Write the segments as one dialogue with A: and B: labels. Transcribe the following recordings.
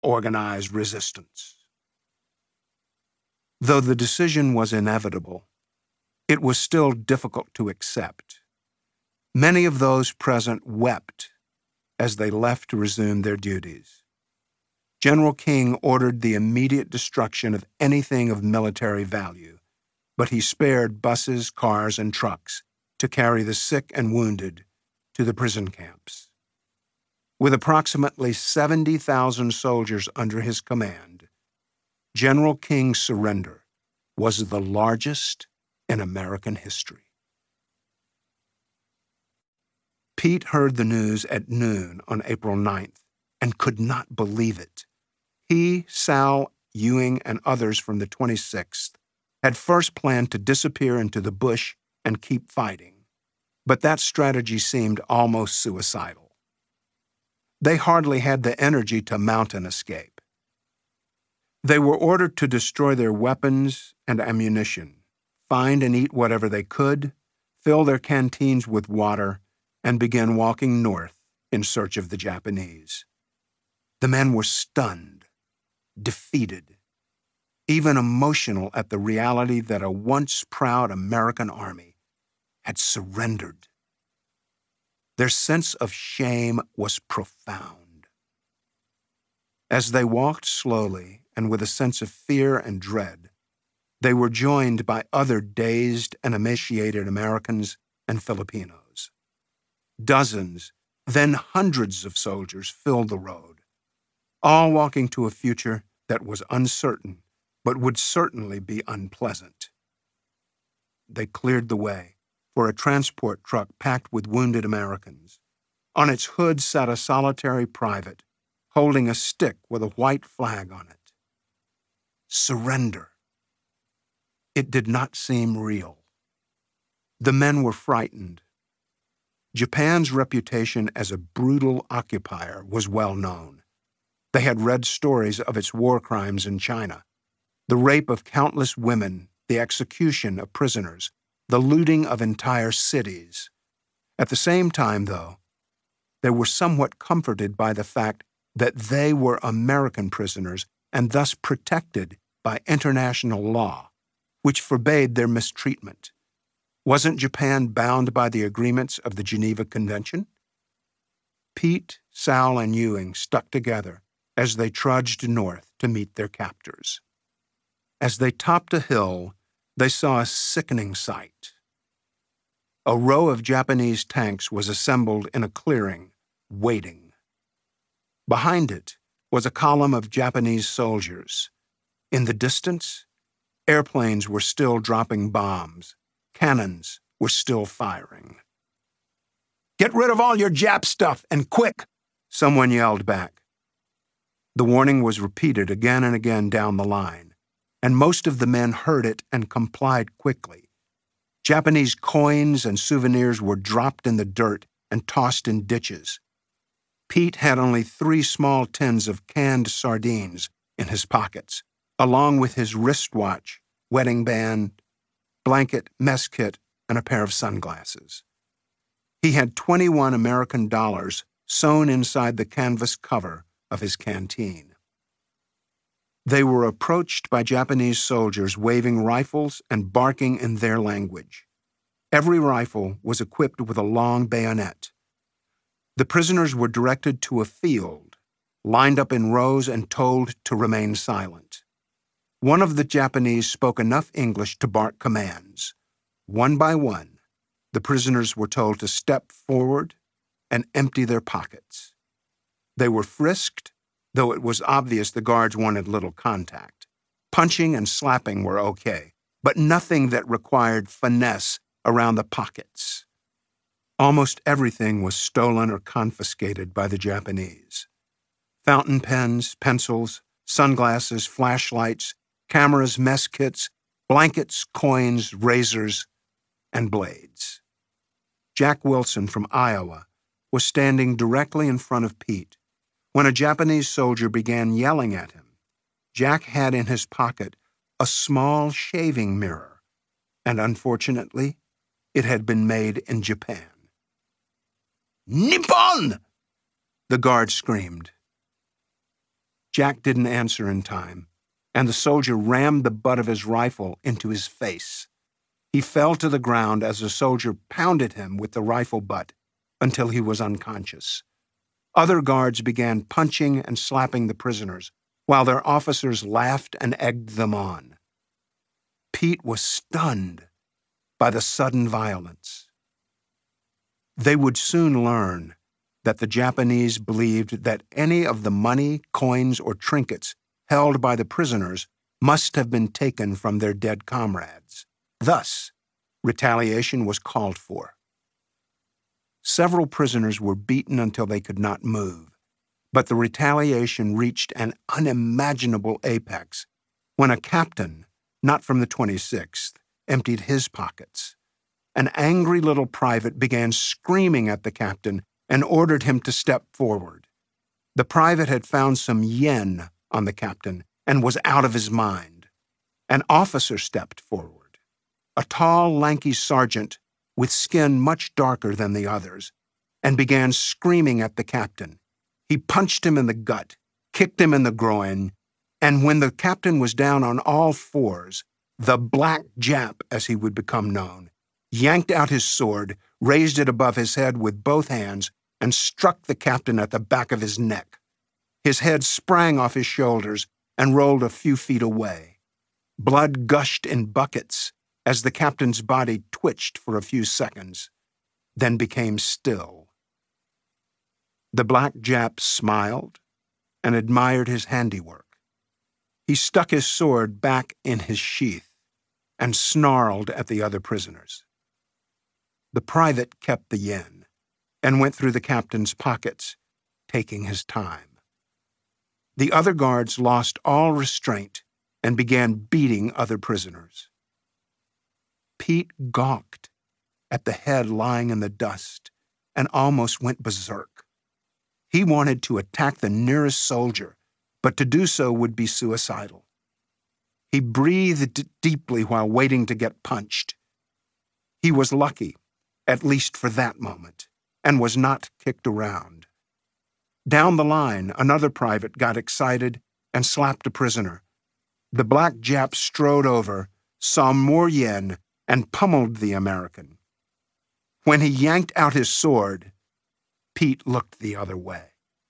A: organized resistance. Though the decision was inevitable, it was still difficult to accept. Many of those present wept as they left to resume their duties. General King ordered the immediate destruction of anything of military value, but he spared buses, cars, and trucks to carry the sick and wounded to the prison camps. With approximately 70,000 soldiers under his command, General King's surrender was the largest in American history. Pete heard the news at noon on April 9th and could not believe it. He, Sal, Ewing, and others from the 26th had first planned to disappear into the bush and keep fighting, but that strategy seemed almost suicidal. They hardly had the energy to mount an escape. They were ordered to destroy their weapons and ammunition, find and eat whatever they could, fill their canteens with water, and begin walking north in search of the Japanese. The men were stunned, defeated, even emotional at the reality that a once proud American army had surrendered. Their sense of shame was profound. As they walked slowly and with a sense of fear and dread, they were joined by other dazed and emaciated Americans and Filipinos. Dozens, then hundreds of soldiers filled the road, all walking to a future that was uncertain but would certainly be unpleasant. They cleared the way for a transport truck packed with wounded Americans. On its hood sat a solitary private, holding a stick with a white flag on it. Surrender. It did not seem real. The men were frightened. Japan's reputation as a brutal occupier was well known. They had read stories of its war crimes in China, the rape of countless women, the execution of prisoners, the looting of entire cities. At the same time, though, they were somewhat comforted by the fact that they were American prisoners and thus protected by international law, which forbade their mistreatment. Wasn't Japan bound by the agreements of the Geneva Convention? Pete, Sal, and Ewing stuck together as they trudged north to meet their captors. As they topped a hill, they saw a sickening sight. A row of Japanese tanks was assembled in a clearing, waiting. Behind it was a column of Japanese soldiers. In the distance, airplanes were still dropping bombs. Cannons were still firing. "Get rid of all your Jap stuff, and quick!" someone yelled back. The warning was repeated again and again down the line, and most of the men heard it and complied quickly. Japanese coins and souvenirs were dropped in the dirt and tossed in ditches. Pete had only 3 small tins of canned sardines in his pockets, along with his wristwatch, wedding band, blanket, mess kit, and a pair of sunglasses. He had $21 American sewn inside the canvas cover of his canteen. They were approached by Japanese soldiers waving rifles and barking in their language. Every rifle was equipped with a long bayonet. The prisoners were directed to a field, lined up in rows and told to remain silent. One of the Japanese spoke enough English to bark commands. One by one, the prisoners were told to step forward and empty their pockets. They were frisked, though it was obvious the guards wanted little contact. Punching and slapping were okay, but nothing that required finesse around the pockets. Almost everything was stolen or confiscated by the Japanese. Fountain pens, pencils, sunglasses, flashlights, cameras, mess kits, blankets, coins, razors, and blades. Jack Wilson from Iowa was standing directly in front of Pete when a Japanese soldier began yelling at him. Jack had in his pocket a small shaving mirror, and unfortunately, it had been made in Japan. "Nippon!" the guard screamed. Jack didn't answer in time, and the soldier rammed the butt of his rifle into his face. He fell to the ground as the soldier pounded him with the rifle butt until he was unconscious. Other guards began punching and slapping the prisoners, while their officers laughed and egged them on. Pete was stunned by the sudden violence. They would soon learn that the Japanese believed that any of the money, coins, or trinkets held by the prisoners must have been taken from their dead comrades. Thus, retaliation was called for. Several prisoners were beaten until they could not move, but the retaliation reached an unimaginable apex when a captain, not from the 26th, emptied his pockets. An angry little private began screaming at the captain and ordered him to step forward. The private had found some yen on the captain and was out of his mind. An officer stepped forward, a tall, lanky sergeant with skin much darker than the others, and began screaming at the captain. He punched him in the gut, kicked him in the groin, and when the captain was down on all fours, the Black Jap, as he would become known, yanked out his sword, raised it above his head with both hands, and struck the captain at the back of his neck. His head sprang off his shoulders and rolled a few feet away. Blood gushed in buckets as the captain's body twitched for a few seconds, then became still. The Black Jap smiled and admired his handiwork. He stuck his sword back in his sheath and snarled at the other prisoners. The private kept the yen and went through the captain's pockets, taking his time. The other guards lost all restraint and began beating other prisoners. Pete gawked at the head lying in the dust and almost went berserk. He wanted to attack the nearest soldier, but to do so would be suicidal. He breathed deeply while waiting to get punched. He was lucky, at least for that moment, and was not kicked around. Down the line, another private got excited and slapped a prisoner. The Black Jap strode over, saw more yen, and pummeled the American. When he yanked out his sword, Pete looked the other way.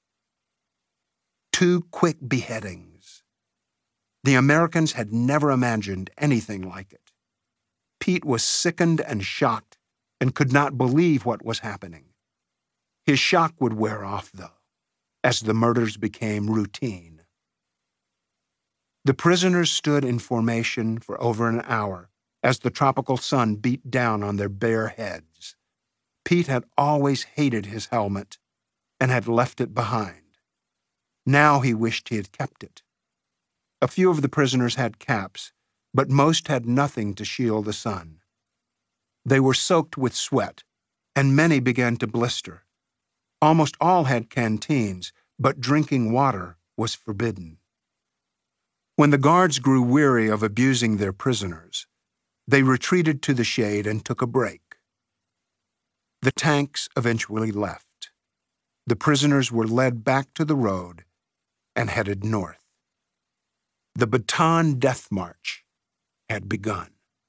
A: 2 quick beheadings. The Americans had never imagined anything like it. Pete was sickened and shocked and could not believe what was happening. His shock would wear off, though, as the murders became routine. The prisoners stood in formation for over an hour as the tropical sun beat down on their bare heads. Pete had always hated his helmet and had left it behind. Now he wished he had kept it. A few of the prisoners had caps, but most had nothing to shield the sun. They were soaked with sweat, and many began to blister. Almost all had canteens, but drinking water was forbidden. When the guards grew weary of abusing their prisoners, they retreated to the shade and took a break. The tanks eventually left. The prisoners were led back to the road and headed north. The Bataan Death March had begun.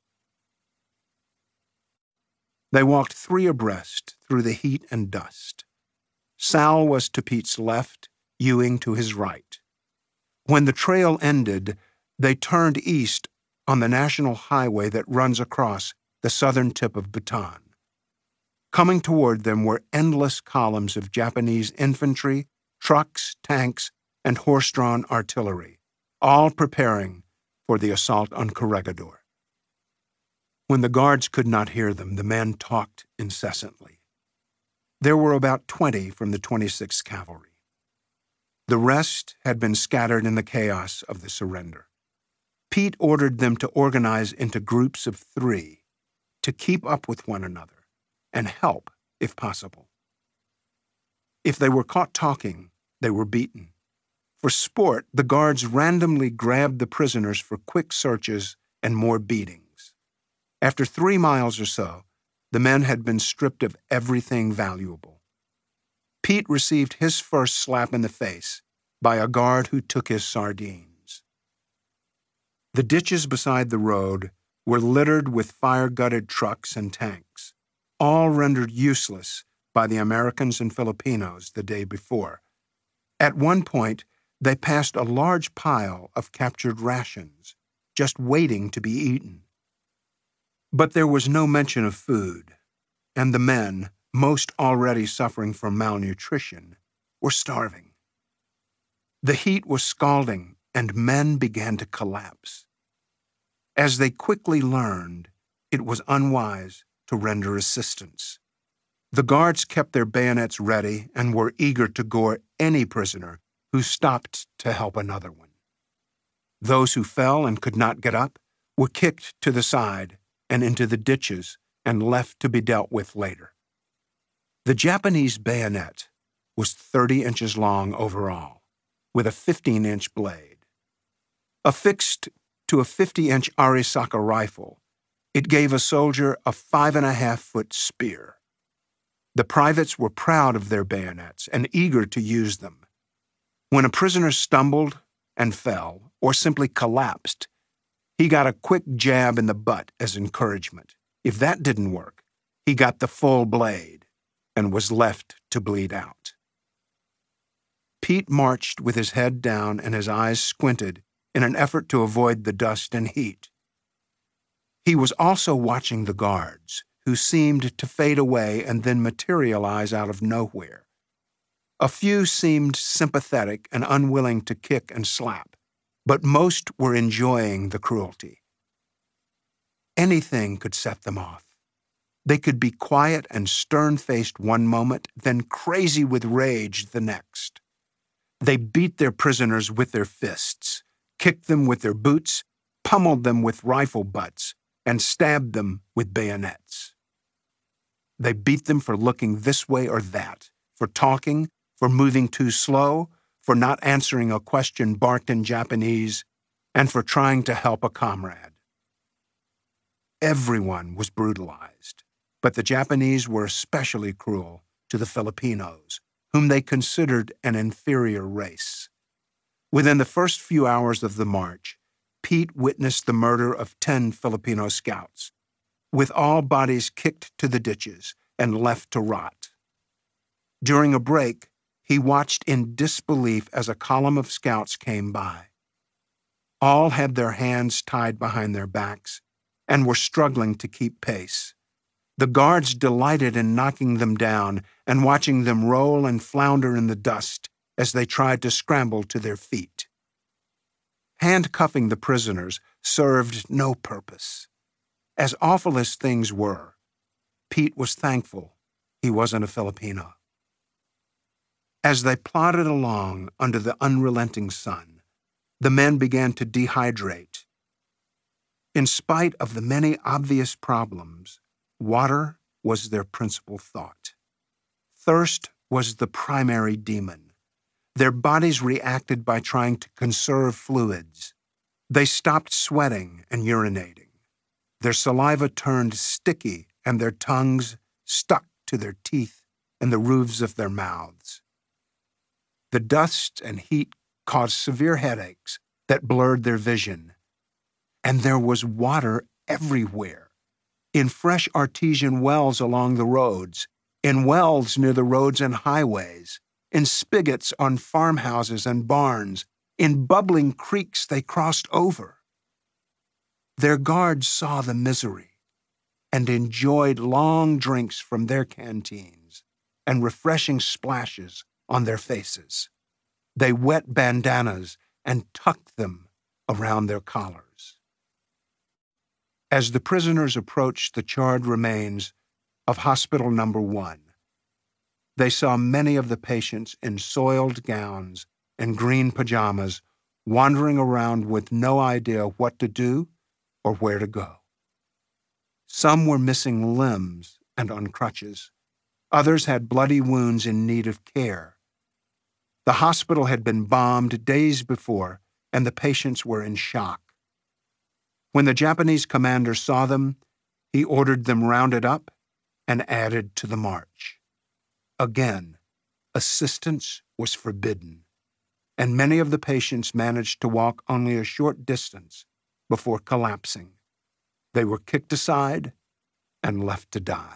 A: They walked 3 abreast through the heat and dust. Sal was to Pete's left, Ewing to his right. When the trail ended, they turned east on the national highway that runs across the southern tip of Bataan. Coming toward them were endless columns of Japanese infantry, trucks, tanks, and horse-drawn artillery, all preparing for the assault on Corregidor. When the guards could not hear them, the men talked incessantly. There were about 20 from the 26th Cavalry. The rest had been scattered in the chaos of the surrender. Pete ordered them to organize into groups of 3, to keep up with one another, and help if possible. If they were caught talking, they were beaten. For sport, the guards randomly grabbed the prisoners for quick searches and more beatings. After 3 miles or so, the men had been stripped of everything valuable. Pete received his first slap in the face by a guard who took his sardines. The ditches beside the road were littered with fire-gutted trucks and tanks, all rendered useless by the Americans and Filipinos the day before. At one point, they passed a large pile of captured rations, just waiting to be eaten. But there was no mention of food, and the men, most already suffering from malnutrition, were starving. The heat was scalding, and men began to collapse. As they quickly learned, it was unwise to render assistance. The guards kept their bayonets ready and were eager to gore any prisoner who stopped to help another one. Those who fell and could not get up were kicked to the side and into the ditches and left to be dealt with later. The Japanese bayonet was 30 inches long overall, with a 15-inch blade. Affixed to a 50-inch Arisaka rifle, it gave a soldier a 5.5-foot spear. The privates were proud of their bayonets and eager to use them. When a prisoner stumbled and fell, or simply collapsed, he got a quick jab in the butt as encouragement. If that didn't work, he got the full blade and was left to bleed out. Pete marched with his head down and his eyes squinted in an effort to avoid the dust and heat. He was also watching the guards, who seemed to fade away and then materialize out of nowhere. A few seemed sympathetic and unwilling to kick and slap, but most were enjoying the cruelty. Anything could set them off. They could be quiet and stern-faced one moment, then crazy with rage the next. They beat their prisoners with their fists, kicked them with their boots, pummeled them with rifle butts, and stabbed them with bayonets. They beat them for looking this way or that, for talking, for moving too slow, for not answering a question barked in Japanese, and for trying to help a comrade. Everyone was brutalized, but the Japanese were especially cruel to the Filipinos, whom they considered an inferior race. Within the first few hours of the march, Pete witnessed the murder of 10 Filipino scouts, with all bodies kicked to the ditches and left to rot. During a break, he watched in disbelief as a column of scouts came by. All had their hands tied behind their backs and were struggling to keep pace. The guards delighted in knocking them down and watching them roll and flounder in the dust as they tried to scramble to their feet. Handcuffing the prisoners served no purpose. As awful as things were, Pete was thankful he wasn't a Filipino. As they plodded along under the unrelenting sun, the men began to dehydrate. In spite of the many obvious problems, water was their principal thought. Thirst was the primary demon. Their bodies reacted by trying to conserve fluids. They stopped sweating and urinating. Their saliva turned sticky and their tongues stuck to their teeth and the roofs of their mouths. The dust and heat caused severe headaches that blurred their vision. And there was water everywhere, in fresh artesian wells along the roads, in wells near the roads and highways, in spigots on farmhouses and barns, in bubbling creeks they crossed over. Their guards saw the misery and enjoyed long drinks from their canteens and refreshing splashes on their faces. They wet bandanas and tucked them around their collars. As the prisoners approached the charred remains of Hospital No. 1, they saw many of the patients in soiled gowns and green pajamas wandering around with no idea what to do or where to go. Some were missing limbs and on crutches. Others had bloody wounds in need of care. The hospital had been bombed days before, and the patients were in shock. When the Japanese commander saw them, he ordered them rounded up and added to the march. Again, assistance was forbidden. and many of the patients managed to walk only a short distance before collapsing. They were kicked aside and left to die.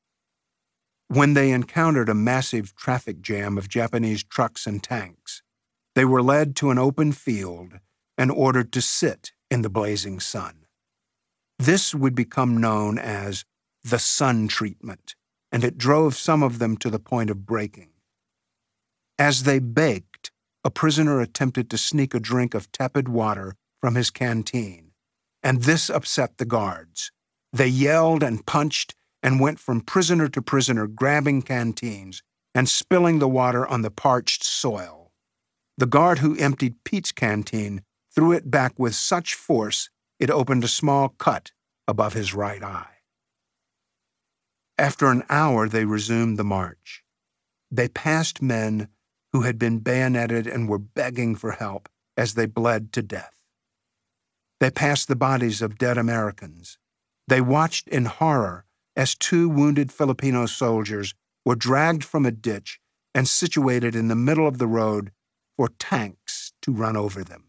A: When they encountered a massive traffic jam of Japanese trucks and tanks, they were led to an open field and ordered to sit in the blazing sun. This would become known as the sun treatment, and it drove some of them to the point of breaking. As they baked, a prisoner attempted to sneak a drink of tepid water from his canteen, and this upset the guards. They yelled and punched and went from prisoner to prisoner, grabbing canteens and spilling the water on the parched soil. The guard who emptied Pete's canteen threw it back with such force it opened a small cut above his right eye. After an hour, they resumed the march. They passed men who had been bayoneted and were begging for help as they bled to death. They passed the bodies of dead Americans. They watched in horror as 2 wounded Filipino soldiers were dragged from a ditch and situated in the middle of the road for tanks to run over them.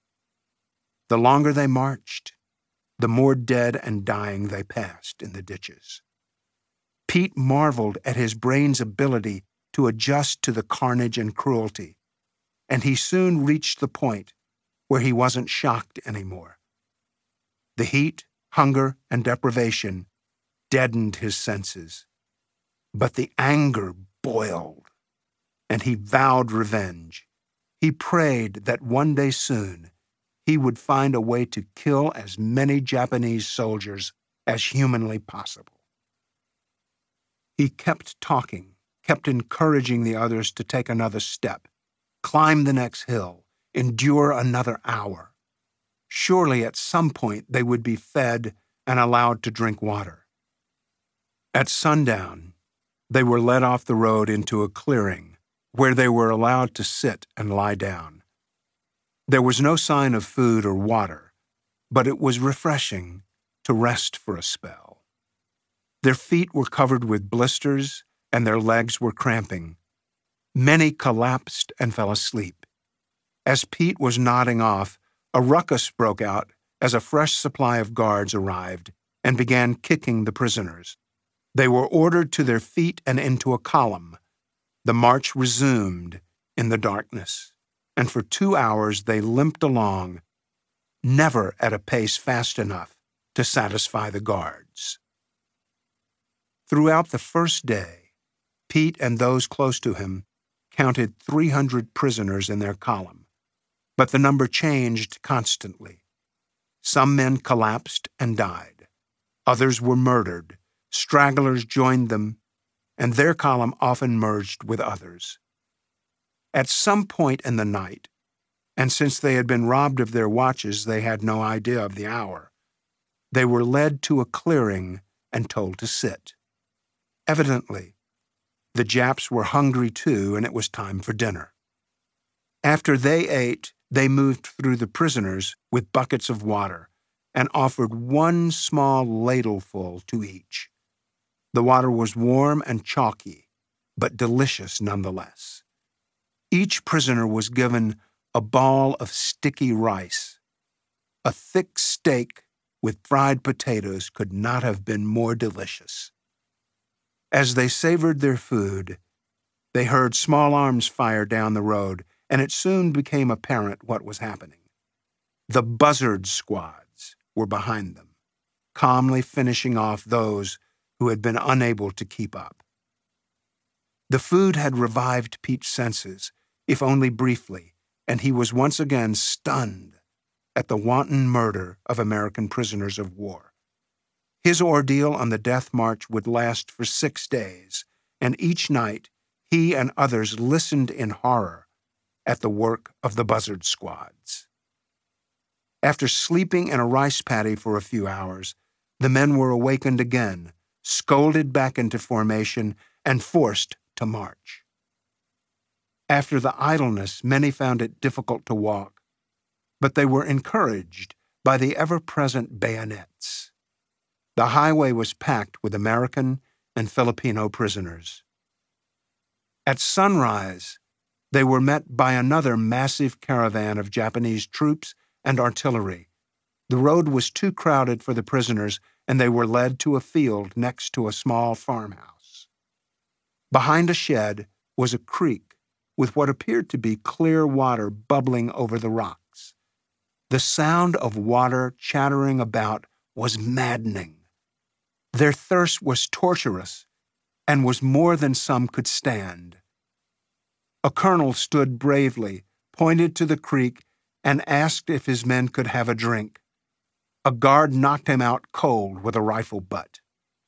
A: The longer they marched, the more dead and dying they passed in the ditches. Pete marveled at his brain's ability to adjust to the carnage and cruelty, and he soon reached the point where he wasn't shocked anymore. The heat, hunger, and deprivation deadened his senses, but the anger boiled, and he vowed revenge. He prayed that one day soon he would find a way to kill as many Japanese soldiers as humanly possible. He kept talking, kept encouraging the others to take another step, climb the next hill, endure another hour. Surely at some point they would be fed and allowed to drink water. At sundown, they were led off the road into a clearing where they were allowed to sit and lie down. There was no sign of food or water, but it was refreshing to rest for a spell. Their feet were covered with blisters and their legs were cramping. Many collapsed and fell asleep. As Pete was nodding off, a ruckus broke out as a fresh supply of guards arrived and began kicking the prisoners. They were ordered to their feet and into a column. The march resumed in the darkness, and for 2 hours they limped along, never at a pace fast enough to satisfy the guards. Throughout the first day, Pete and those close to him counted 300 prisoners in their column, but the number changed constantly. Some men collapsed and died. Others were murdered. Stragglers joined them, and their column often merged with others. At some point in the night, and since they had been robbed of their watches, they had no idea of the hour, they were led to a clearing and told to sit. Evidently, the Japs were hungry too, and it was time for dinner. After they ate, they moved through the prisoners with buckets of water and offered 1 small ladleful to each. The water was warm and chalky, but delicious nonetheless. Each prisoner was given a ball of sticky rice. A thick steak with fried potatoes could not have been more delicious. As they savored their food, they heard small arms fire down the road, and it soon became apparent what was happening. The buzzard squads were behind them, calmly finishing off those who had been unable to keep up. The food had revived Pete's senses, if only briefly, and he was once again stunned at the wanton murder of American prisoners of war. His ordeal on the death march would last for 6 days, and each night he and others listened in horror at the work of the buzzard squads. After sleeping in a rice paddy for a few hours, the men were awakened again, scolded back into formation, and forced to march. After the idleness, many found it difficult to walk, but they were encouraged by the ever-present bayonets. The highway was packed with American and Filipino prisoners. At sunrise, They were met by another massive caravan of Japanese troops and artillery. The road was too crowded for the prisoners, and they were led to a field next to a small farmhouse. Behind a shed was a creek with what appeared to be clear water bubbling over the rocks. The sound of water chattering about was maddening. Their thirst was torturous and was more than some could stand. A colonel stood bravely, pointed to the creek, and asked if his men could have a drink. A guard knocked him out cold with a rifle butt.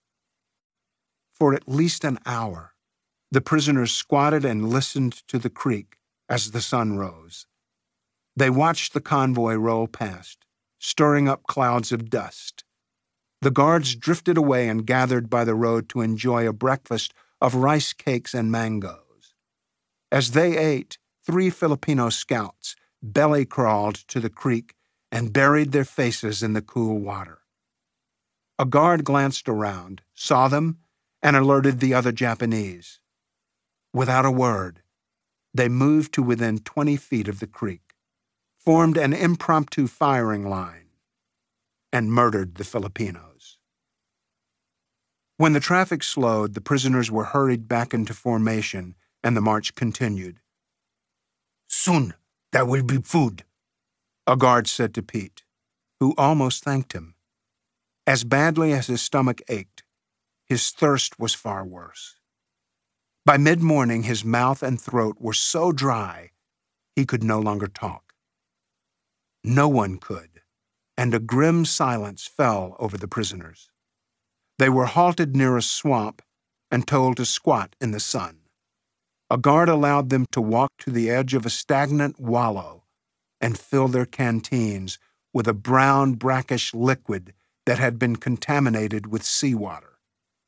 A: For at least an hour, the prisoners squatted and listened to the creek as the sun rose. They watched the convoy roll past, stirring up clouds of dust. The guards drifted away and gathered by the road to enjoy a breakfast of rice cakes and mangoes. As they ate, 3 Filipino scouts belly-crawled to the creek and buried their faces in the cool water. A guard glanced around, saw them, and alerted the other Japanese. Without a word, they moved to within 20 feet of the creek, formed an impromptu firing line, and murdered the Filipinos. When the traffic slowed, the prisoners were hurried back into formation, and the march continued. "Soon there will be food," a guard said to Pete, who almost thanked him. As badly as his stomach ached, his thirst was far worse. By mid-morning, his mouth and throat were so dry he could no longer talk. No one could, and a grim silence fell over the prisoners. They were halted near a swamp and told to squat in the sun. A guard allowed them to walk to the edge of a stagnant wallow and fill their canteens with a brown, brackish liquid that had been contaminated with seawater.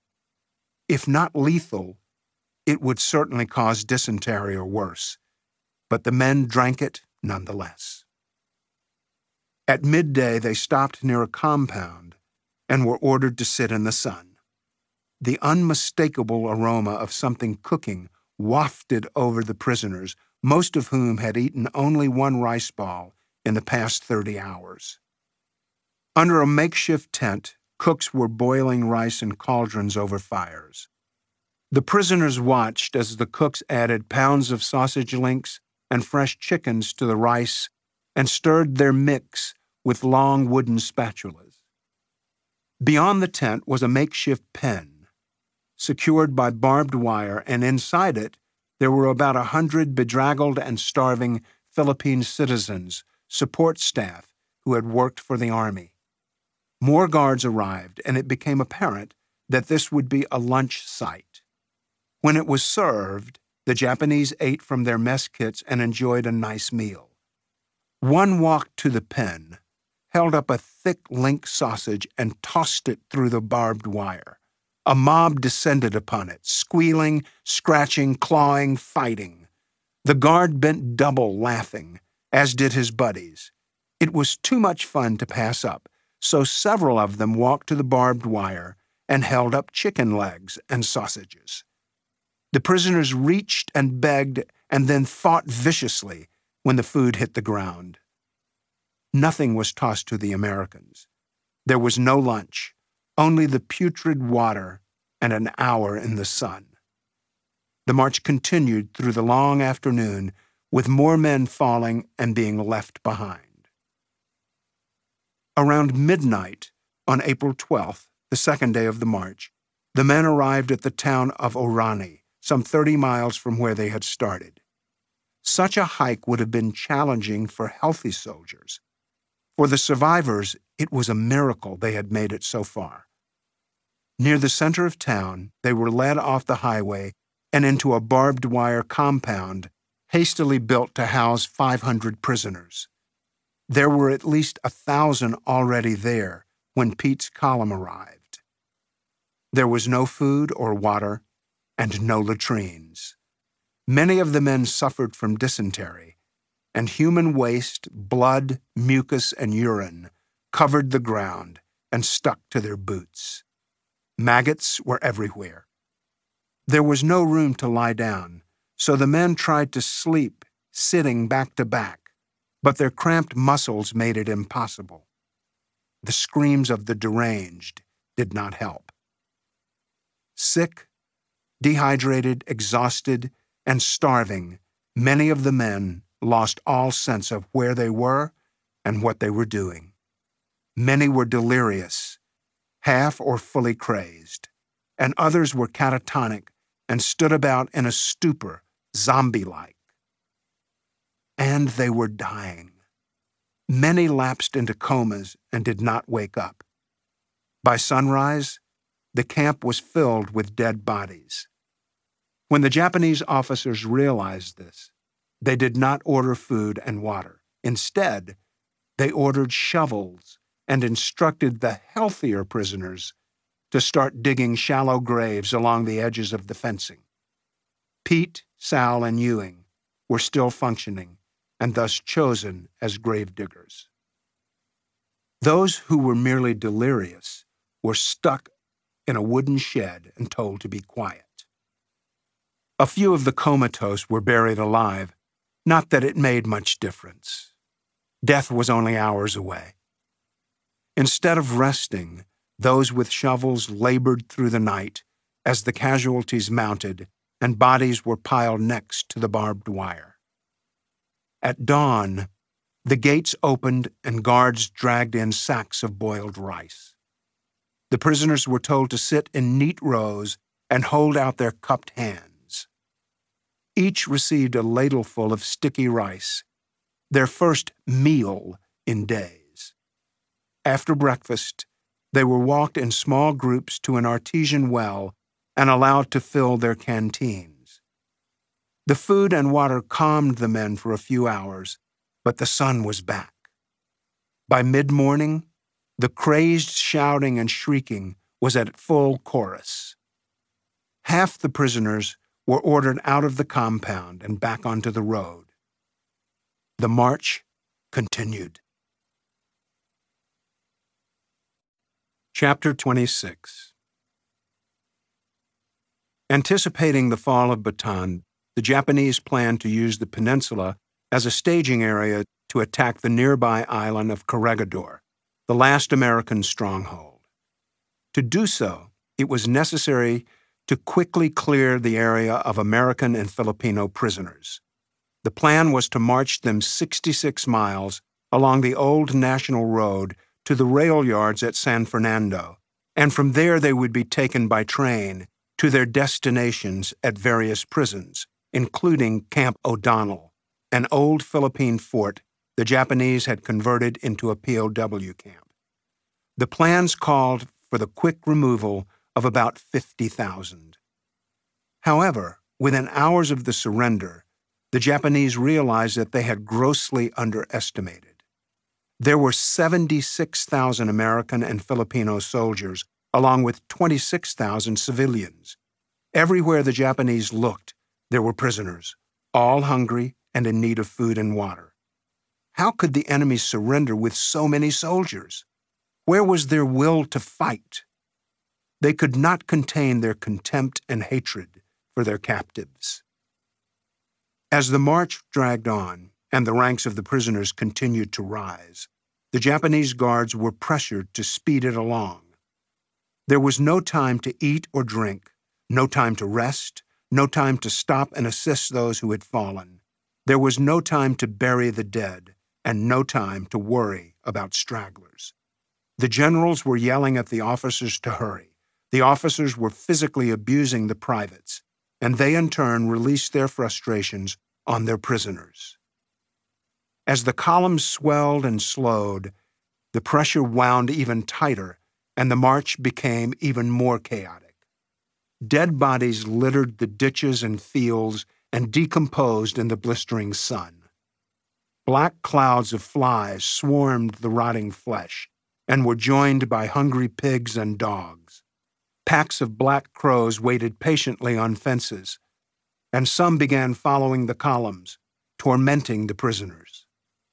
A: If not lethal, it would certainly cause dysentery or worse, but the men drank it nonetheless. At midday, they stopped near a compound and were ordered to sit in the sun. The unmistakable aroma of something cooking wafted over the prisoners, most of whom had eaten only 1 rice ball in the past 30 hours. Under a makeshift tent, cooks were boiling rice in cauldrons over fires. The prisoners watched as the cooks added pounds of sausage links and fresh chickens to the rice and stirred their mix with long wooden spatulas. Beyond the tent was a makeshift pen, secured by barbed wire, and inside it there were about 100 bedraggled and starving Philippine citizens, support staff who had worked for the army. More guards arrived, and it became apparent that this would be a lunch site. When it was served, the Japanese ate from their mess kits and enjoyed a nice meal. One walked to the pen, held up a thick link sausage, and tossed it through the barbed wire. A mob descended upon it, squealing, scratching, clawing, fighting. The guard bent double, laughing, as did his buddies. It was too much fun to pass up, so several of them walked to the barbed wire and held up chicken legs and sausages. The prisoners reached and begged and then fought viciously when the food hit the ground. Nothing was tossed to the Americans. There was no lunch, only the putrid water and an hour in the sun. The march continued through the long afternoon, with more men falling and being left behind. Around midnight on April 12th, the second day of the march, the men arrived at the town of Orani, some 30 miles from where they had started. Such a hike would have been challenging for healthy soldiers. For the survivors, it was a miracle they had made it so far. Near the center of town, they were led off the highway and into a barbed wire compound hastily built to house 500 prisoners. There were at least 1,000 already there when Pete's column arrived. There was no food or water and no latrines. Many of the men suffered from dysentery, and human waste, blood, mucus, and urine covered the ground and stuck to their boots. Maggots were everywhere. There was no room to lie down, so the men tried to sleep sitting back to back, but their cramped muscles made it impossible. The screams of the deranged did not help. Sick, dehydrated, exhausted, and starving, many of the men lost all sense of where they were and what they were doing. Many were delirious, half or fully crazed, and others were catatonic and stood about in a stupor, zombie-like. And they were dying. Many lapsed into comas and did not wake up. By sunrise, the camp was filled with dead bodies. When the Japanese officers realized this, they did not order food and water. Instead, they ordered shovels and instructed the healthier prisoners to start digging shallow graves along the edges of the fencing. Pete, Sal, and Ewing were still functioning and thus chosen as grave diggers. Those who were merely delirious were stuck in a wooden shed and told to be quiet. A few of the comatose were buried alive, not that it made much difference. Death was only hours away. Instead of resting, those with shovels labored through the night as the casualties mounted and bodies were piled next to the barbed wire. At dawn, the gates opened and guards dragged in sacks of boiled rice. The prisoners were told to sit in neat rows and hold out their cupped hands. Each received a ladleful of sticky rice, their first meal in days. After breakfast, they were walked in small groups to an artesian well and allowed to fill their canteens. The food and water calmed the men for a few hours, but the sun was back. By mid-morning, the crazed shouting and shrieking was at full chorus. Half the prisoners were ordered out of the compound and back onto the road. The march continued. Chapter 26. Anticipating the fall of Bataan, the Japanese planned to use the peninsula as a staging area to attack the nearby island of Corregidor, the last American stronghold. To do so, it was necessary to quickly clear the area of American and Filipino prisoners. The plan was to march them 66 miles along the old national road to the rail yards at San Fernando, and from there they would be taken by train to their destinations at various prisons, including Camp O'Donnell, an old Philippine fort the Japanese had converted into a POW camp. The plans called for the quick removal of about 50,000. However, within hours of the surrender, the Japanese realized that they had grossly underestimated. There were 76,000 American and Filipino soldiers, along with 26,000 civilians. Everywhere the Japanese looked, there were prisoners, all hungry and in need of food and water. How could the enemy surrender with so many soldiers? Where was their will to fight? They could not contain their contempt and hatred for their captives. As the march dragged on and the ranks of the prisoners continued to rise, the Japanese guards were pressured to speed it along. There was no time to eat or drink, no time to rest, no time to stop and assist those who had fallen. There was no time to bury the dead, and no time to worry about stragglers. The generals were yelling at the officers to hurry. The officers were physically abusing the privates, and they in turn released their frustrations on their prisoners. As the columns swelled and slowed, the pressure wound even tighter, and the march became even more chaotic. Dead bodies littered the ditches and fields and decomposed in the blistering sun. Black clouds of flies swarmed the rotting flesh and were joined by hungry pigs and dogs. Packs of black crows waited patiently on fences, and some began following the columns, tormenting the prisoners.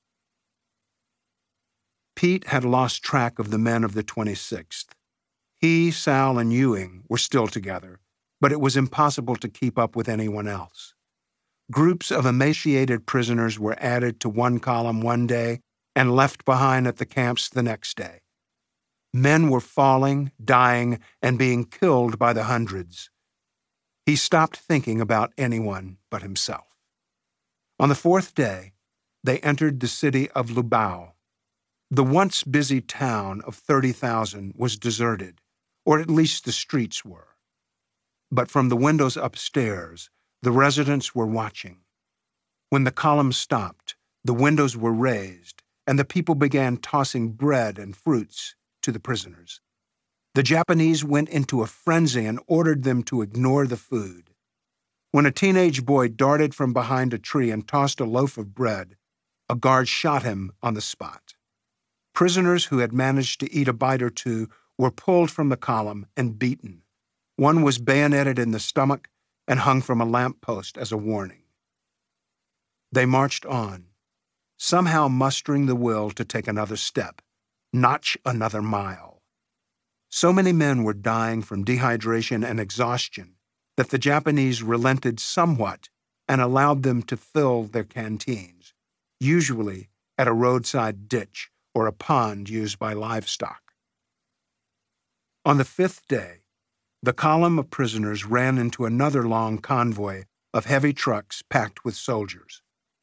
A: Pete had lost track of the men of the 26th. He, Sal, and Ewing were still together, but it was impossible to keep up with anyone else. Groups of emaciated prisoners were added to one column one day and left behind at the camps the next day. Men were falling, dying, and being killed by the hundreds. He stopped thinking about anyone but himself. On the fourth day, they entered the city of Lubao. The once busy town of 30,000 was deserted, or at least the streets were. But from the windows upstairs, the residents were watching. When the column stopped, the windows were raised, and the people began tossing bread and fruits to the prisoners. The Japanese went into a frenzy and ordered them to ignore the food. When a teenage boy darted from behind a tree and tossed a loaf of bread, a guard shot him on the spot. Prisoners who had managed to eat a bite or two were pulled from the column and beaten. One was bayoneted in the stomach and hung from a lamppost as a warning. They marched on, somehow mustering the will to take another step, notch another mile. So many men were dying from dehydration and exhaustion that the Japanese relented somewhat and allowed them to fill their canteens, usually at a roadside ditch or a pond used by livestock. On the fifth day, the column of prisoners ran into another long convoy of heavy trucks packed with soldiers.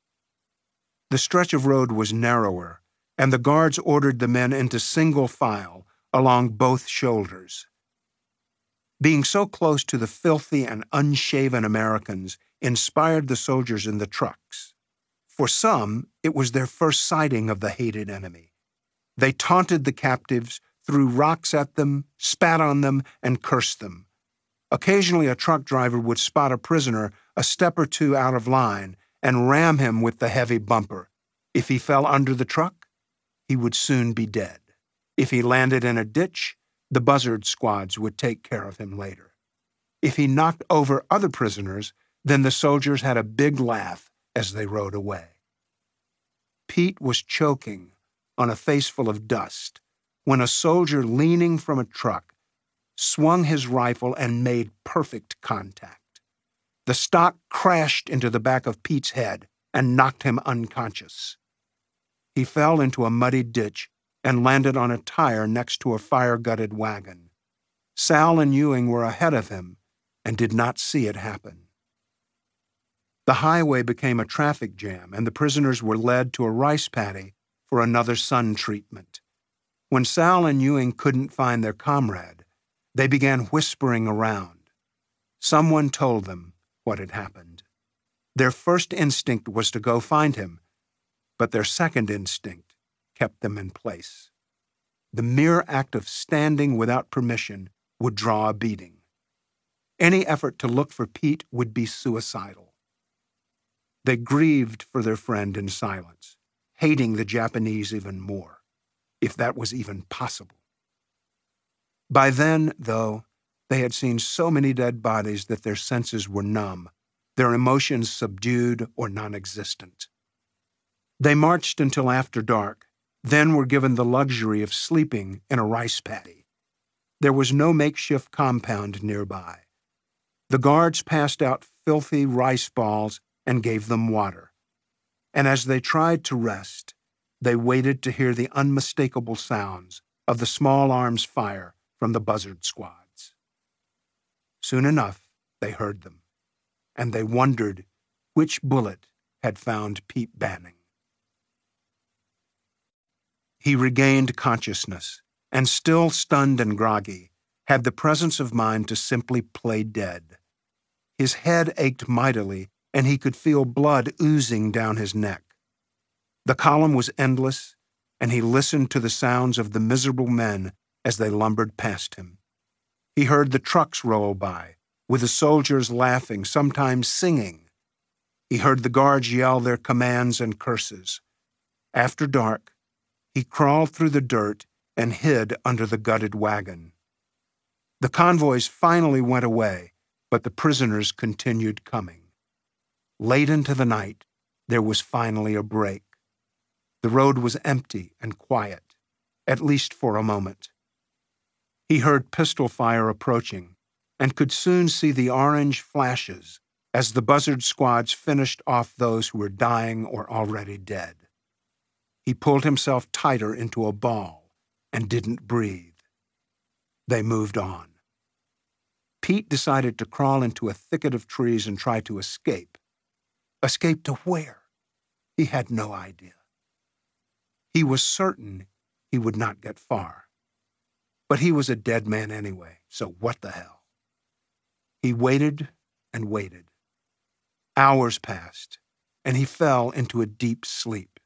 A: The stretch of road was narrower, and the guards ordered the men into single file along both shoulders. Being so close to the filthy and unshaven Americans inspired the soldiers in the trucks. For some, it was their first sighting of the hated enemy. They taunted the captives, threw rocks at them, spat on them, and cursed them. Occasionally, a truck driver would spot a prisoner a step or two out of line and ram him with the heavy bumper. If he fell under the truck, he would soon be dead. If he landed in a ditch, the buzzard squads would take care of him later. If he knocked over other prisoners, then the soldiers had a big laugh as they rode away. Pete was choking on a face full of dust when a soldier leaning from a truck swung his rifle and made perfect contact. The stock crashed into the back of Pete's head and knocked him unconscious. He fell into a muddy ditch and landed on a tire next to a fire-gutted wagon. Sal and Ewing were ahead of him and did not see it happen. The highway became a traffic jam, and the prisoners were led to a rice paddy for another sun treatment. When Sal and Ewing couldn't find their comrade, they began whispering around. Someone told them what had happened. Their first instinct was to go find him, but their second instinct kept them in place. The mere act of standing without permission would draw a beating. Any effort to look for Pete would be suicidal. They grieved for their friend in silence, hating the Japanese even more, if that was even possible. By then, though, they had seen so many dead bodies that their senses were numb, their emotions subdued or non-existent. They marched until after dark, then were given the luxury of sleeping in a rice paddy. There was no makeshift compound nearby. The guards passed out filthy rice balls and gave them water. And as they tried to rest, they waited to hear the unmistakable sounds of the small arms fire from the buzzard squads. Soon enough, they heard them, and they wondered which bullet had found Pete Banning. He regained consciousness, and still stunned and groggy, had the presence of mind to simply play dead. His head ached mightily, and he could feel blood oozing down his neck. The column was endless, and he listened to the sounds of the miserable men as they lumbered past him. He heard the trucks roll by, with the soldiers laughing, sometimes singing. He heard the guards yell their commands and curses. After dark, he crawled through the dirt and hid under the gutted wagon. The convoys finally went away, but the prisoners continued coming. Late into the night, there was finally a break. The road was empty and quiet, at least for a moment. He heard pistol fire approaching and could soon see the orange flashes as the Buzzard squads finished off those who were dying or already dead. He pulled himself tighter into a ball and didn't breathe. They moved on. Pete decided to crawl into a thicket of trees and try to escape. Escape to where? He had no idea. He was certain he would not get far. But he was a dead man anyway, so what the hell? He waited and waited. Hours passed, and he fell into a deep sleep.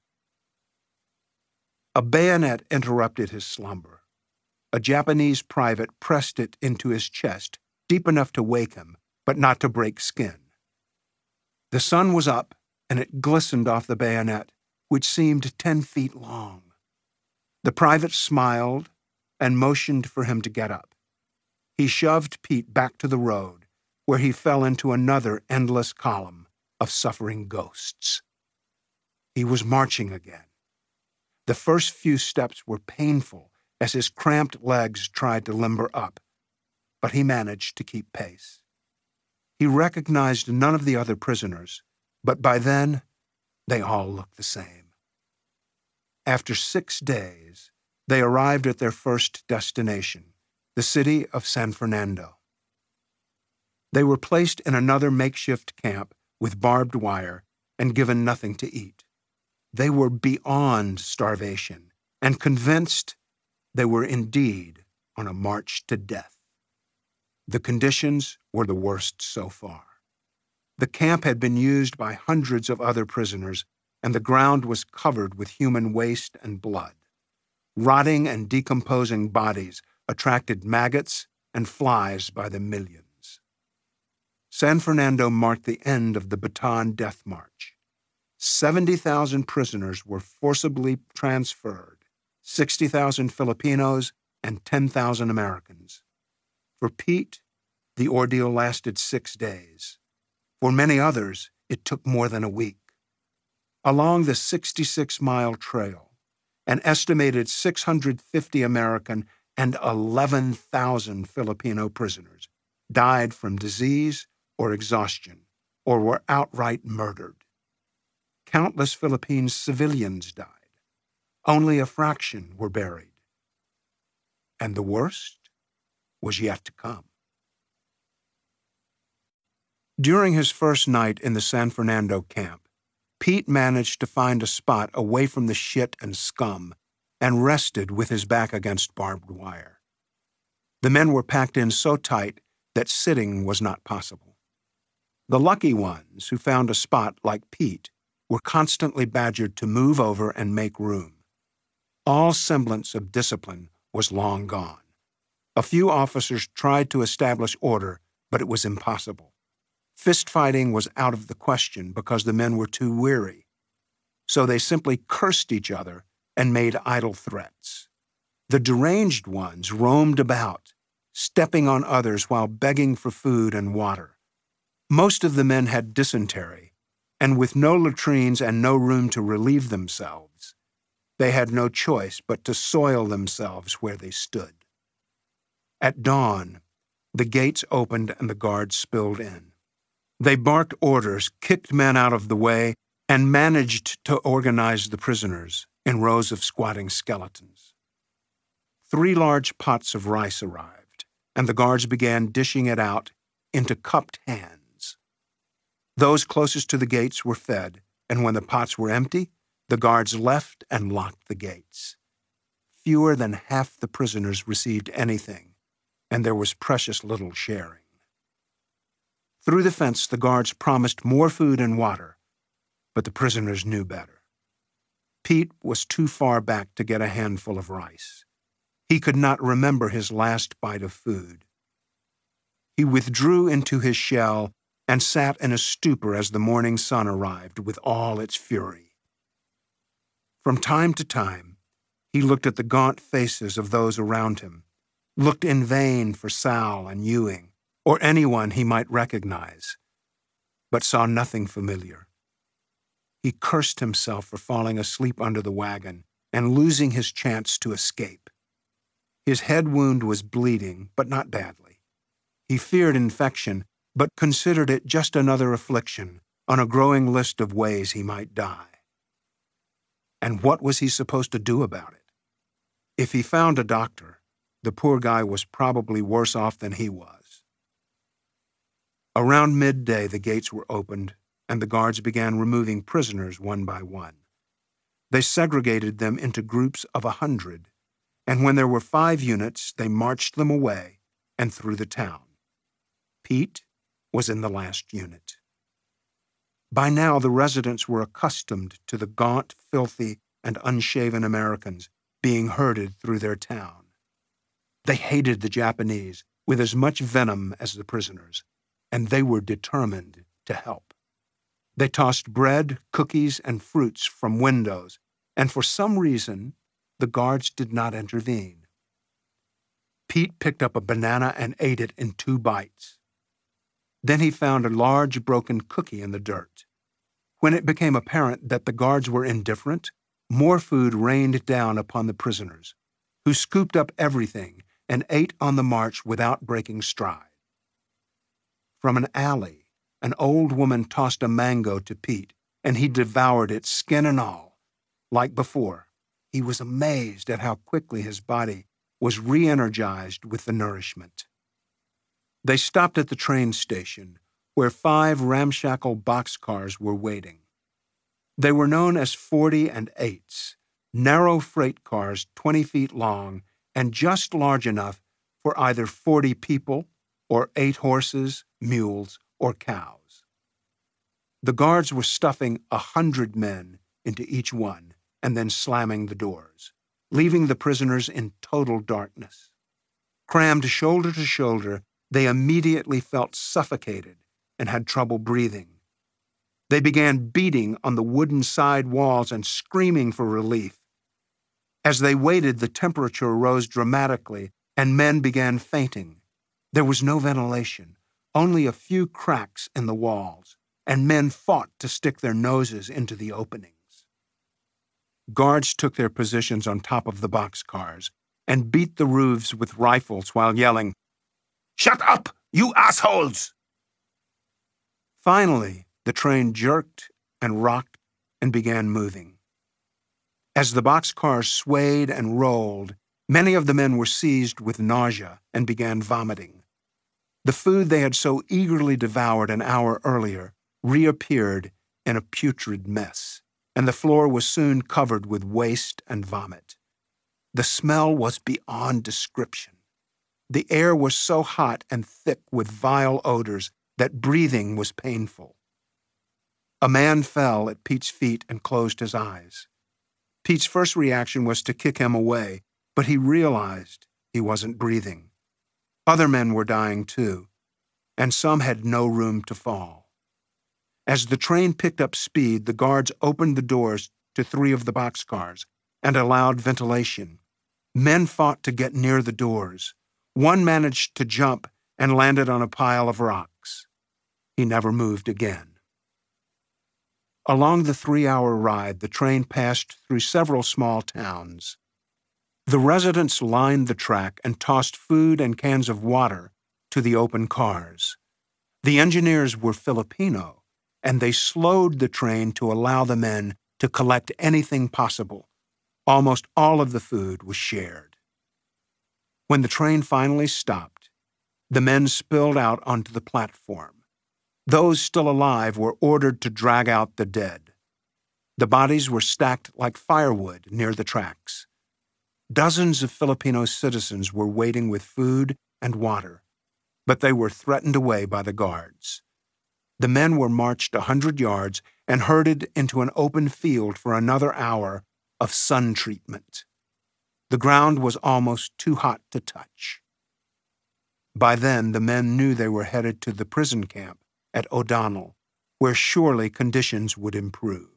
A: A bayonet interrupted his slumber. A Japanese private pressed it into his chest, deep enough to wake him, but not to break skin. The sun was up, and it glistened off the bayonet, which seemed 10 feet long. The private smiled and motioned for him to get up. He shoved Pete back to the road, where he fell into another endless column of suffering ghosts. He was marching again. The first few steps were painful as his cramped legs tried to limber up, but he managed to keep pace. He recognized none of the other prisoners, but by then, they all looked the same. After 6 days, they arrived at their first destination, the city of San Fernando. They were placed in another makeshift camp with barbed wire and given nothing to eat. They were beyond starvation and convinced they were indeed on a march to death. The conditions were the worst so far. The camp had been used by hundreds of other prisoners, and the ground was covered with human waste and blood. Rotting and decomposing bodies attracted maggots and flies by the millions. San Fernando marked the end of the Bataan Death March. 70,000 prisoners were forcibly transferred, 60,000 Filipinos and 10,000 Americans. For Pete, the ordeal lasted 6 days. For many others, it took more than a week. Along the 66-mile trail, an estimated 650 American and 11,000 Filipino prisoners died from disease or exhaustion, or were outright murdered. Countless Philippine civilians died. Only a fraction were buried. And the worst was yet to come. During his first night in the San Fernando camp, Pete managed to find a spot away from the shit and scum and rested with his back against barbed wire. The men were packed in so tight that sitting was not possible. The lucky ones who found a spot like Pete were constantly badgered to move over and make room. All semblance of discipline was long gone. A few officers tried to establish order, but it was impossible. Fist-fighting was out of the question because the men were too weary. So they simply cursed each other and made idle threats. The deranged ones roamed about, stepping on others while begging for food and water. Most of the men had dysentery, and with no latrines and no room to relieve themselves, they had no choice but to soil themselves where they stood. At dawn, the gates opened and the guards spilled in. They barked orders, kicked men out of the way, and managed to organize the prisoners in rows of squatting skeletons. 3 large pots of rice arrived, and the guards began dishing it out into cupped hands. Those closest to the gates were fed, and when the pots were empty, the guards left and locked the gates. Fewer than half the prisoners received anything, and there was precious little sharing. Through the fence, the guards promised more food and water, but the prisoners knew better. Pete was too far back to get a handful of rice. He could not remember his last bite of food. He withdrew into his shell and sat in a stupor as the morning sun arrived with all its fury. From time to time, he looked at the gaunt faces of those around him, looked in vain for Sal and Ewing, or anyone he might recognize, but saw nothing familiar. He cursed himself for falling asleep under the wagon and losing his chance to escape. His head wound was bleeding, but not badly. He feared infection but considered it just another affliction on a growing list of ways he might die. And what was he supposed to do about it? If he found a doctor, the poor guy was probably worse off than he was. Around midday, the gates were opened, and the guards began removing prisoners one by one. They segregated them into groups of 100, and when there were 5 units, they marched them away and through the town. Pete was in the last unit. By now, the residents were accustomed to the gaunt, filthy, and unshaven Americans being herded through their town. They hated the Japanese with as much venom as the prisoners, and they were determined to help. They tossed bread, cookies, and fruits from windows, and for some reason, the guards did not intervene. Pete picked up a banana and ate it in 2 bites. Then he found a large broken cookie in the dirt. When it became apparent that the guards were indifferent, more food rained down upon the prisoners, who scooped up everything and ate on the march without breaking stride. From an alley, an old woman tossed a mango to Pete, and he devoured it, skin and all. Like before, he was amazed at how quickly his body was re-energized with the nourishment. They stopped at the train station, where 5 ramshackle boxcars were waiting. They were known as 40 and 8s, narrow freight cars 20 feet long and just large enough for either 40 people or 8 horses, mules, or cows. The guards were stuffing 100 men into each one and then slamming the doors, leaving the prisoners in total darkness. Crammed shoulder to shoulder, they immediately felt suffocated and had trouble breathing. They began beating on the wooden side walls and screaming for relief. As they waited, the temperature rose dramatically and men began fainting. There was no ventilation, only a few cracks in the walls, and men fought to stick their noses into the openings. Guards took their positions on top of the boxcars and beat the roofs with rifles while yelling, "Shut up, you assholes!" Finally, the train jerked and rocked and began moving. As the boxcars swayed and rolled, many of the men were seized with nausea and began vomiting. The food they had so eagerly devoured an hour earlier reappeared in a putrid mess, and the floor was soon covered with waste and vomit. The smell was beyond description. The air was so hot and thick with vile odors that breathing was painful. A man fell at Pete's feet and closed his eyes. Pete's first reaction was to kick him away, but he realized he wasn't breathing. Other men were dying too, and some had no room to fall. As the train picked up speed, the guards opened the doors to 3 of the boxcars and allowed ventilation. Men fought to get near the doors. One managed to jump and landed on a pile of rocks. He never moved again. Along the 3-hour ride, the train passed through several small towns. The residents lined the track and tossed food and cans of water to the open cars. The engineers were Filipino, and they slowed the train to allow the men to collect anything possible. Almost all of the food was shared. When the train finally stopped, the men spilled out onto the platform. Those still alive were ordered to drag out the dead. The bodies were stacked like firewood near the tracks. Dozens of Filipino citizens were waiting with food and water, but they were threatened away by the guards. The men were marched 100 yards and herded into an open field for another hour of sun treatment. The ground was almost too hot to touch. By then, the men knew they were headed to the prison camp at O'Donnell, where surely conditions would improve.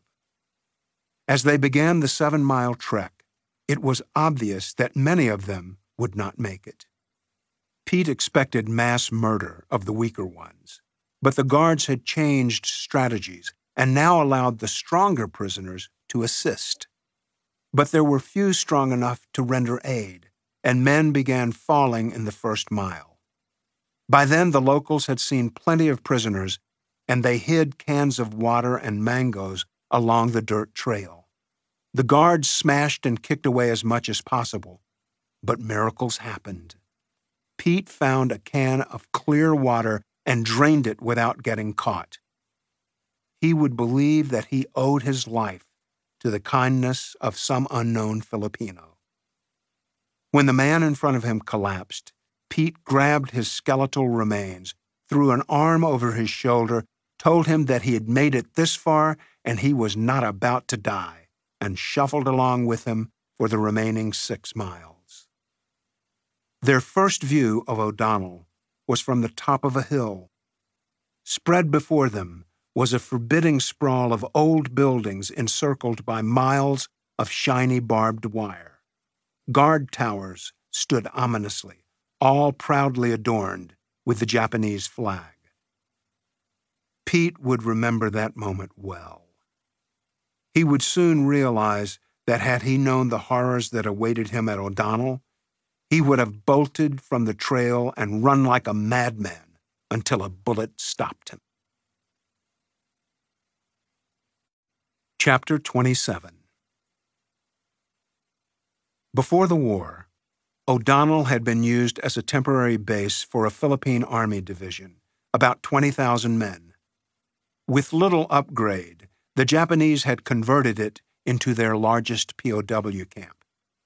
A: As they began the 7-mile trek, it was obvious that many of them would not make it. Pete expected mass murder of the weaker ones, but the guards had changed strategies and now allowed the stronger prisoners to assist. But there were few strong enough to render aid, and men began falling in the first mile. By then, the locals had seen plenty of prisoners, and they hid cans of water and mangoes along the dirt trail. The guards smashed and kicked away as much as possible, but miracles happened. Pete found a can of clear water and drained it without getting caught. He would believe that he owed his life to the kindness of some unknown Filipino. When the man in front of him collapsed, Pete grabbed his skeletal remains, threw an arm over his shoulder, told him that he had made it this far and he was not about to die, and shuffled along with him for the remaining 6 miles. Their first view of O'Donnell was from the top of a hill. Spread before them was a forbidding sprawl of old buildings encircled by miles of shiny barbed wire. Guard towers stood ominously, all proudly adorned with the Japanese flag. Pete would remember that moment well. He would soon realize that had he known the horrors that awaited him at O'Donnell, he would have bolted from the trail and run like a madman until a bullet stopped him. Chapter 27. Before the war, O'Donnell had been used as a temporary base for a Philippine Army division, about 20,000 men. With little upgrade, the Japanese had converted it into their largest POW camp.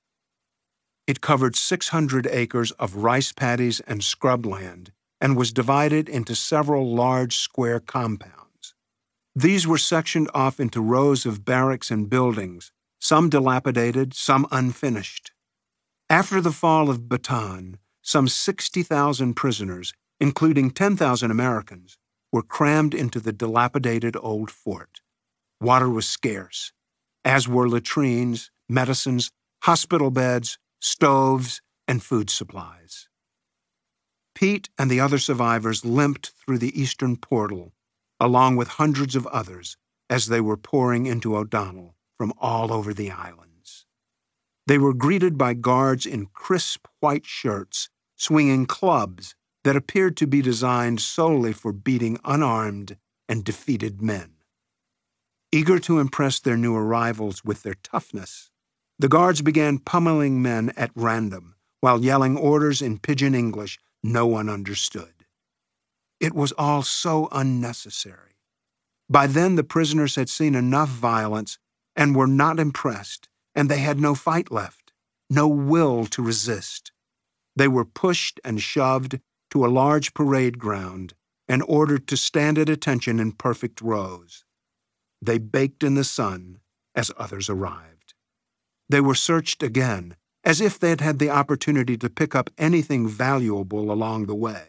A: It covered 600 acres of rice paddies and scrubland and was divided into several large square compounds. These were sectioned off into rows of barracks and buildings, some dilapidated, some unfinished. After the fall of Bataan, some 60,000 prisoners, including 10,000 Americans, were crammed into the dilapidated old fort. Water was scarce, as were latrines, medicines, hospital beds, stoves, and food supplies. Pete and the other survivors limped through the eastern portal, along with hundreds of others, as they were pouring into O'Donnell from all over the islands. They were greeted by guards in crisp white shirts, swinging clubs that appeared to be designed solely for beating unarmed and defeated men. Eager to impress their new arrivals with their toughness, the guards began pummeling men at random while yelling orders in pidgin English no one understood. It was all so unnecessary. By then, the prisoners had seen enough violence and were not impressed, and they had no fight left, no will to resist. They were pushed and shoved to a large parade ground and ordered to stand at attention in perfect rows. They baked in the sun as others arrived. They were searched again, as if they had had the opportunity to pick up anything valuable along the way.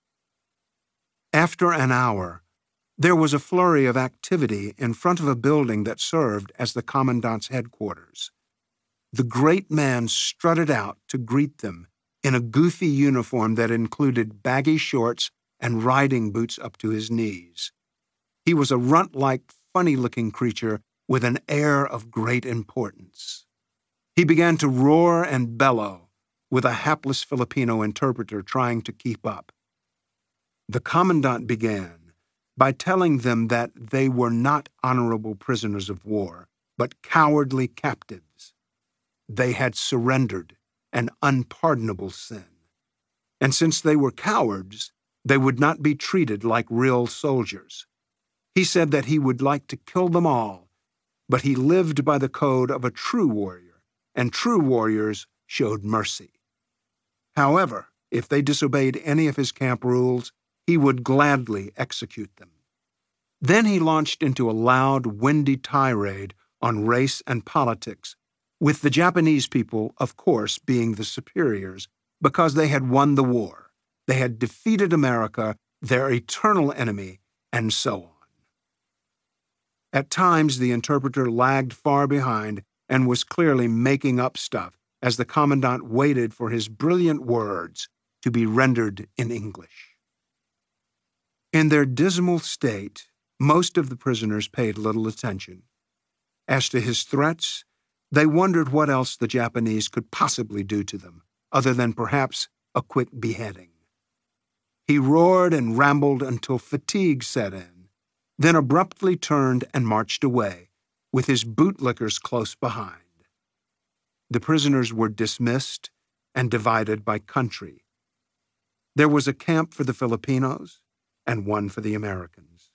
A: After an hour, there was a flurry of activity in front of a building that served as the commandant's headquarters. The great man strutted out to greet them in a goofy uniform that included baggy shorts and riding boots up to his knees. He was a runt-like, funny-looking creature with an air of great importance. He began to roar and bellow, with a hapless Filipino interpreter trying to keep up. The commandant began by telling them that they were not honorable prisoners of war, but cowardly captives. They had surrendered an unpardonable sin. And since they were cowards, they would not be treated like real soldiers. He said that he would like to kill them all, but he lived by the code of a true warrior, and true warriors showed mercy. However, if they disobeyed any of his camp rules, he would gladly execute them. Then he launched into a loud, windy tirade on race and politics, with the Japanese people, of course, being the superiors, because they had won the war. They had defeated America, their eternal enemy, and so on. At times, the interpreter lagged far behind and was clearly making up stuff as the commandant waited for his brilliant words to be rendered in English. In their dismal state, most of the prisoners paid little attention. As to his threats, they wondered what else the Japanese could possibly do to them, other than perhaps a quick beheading. He roared and rambled until fatigue set in, then abruptly turned and marched away, with his bootlickers close behind. The prisoners were dismissed and divided by country. There was a camp for the Filipinos and one for the Americans.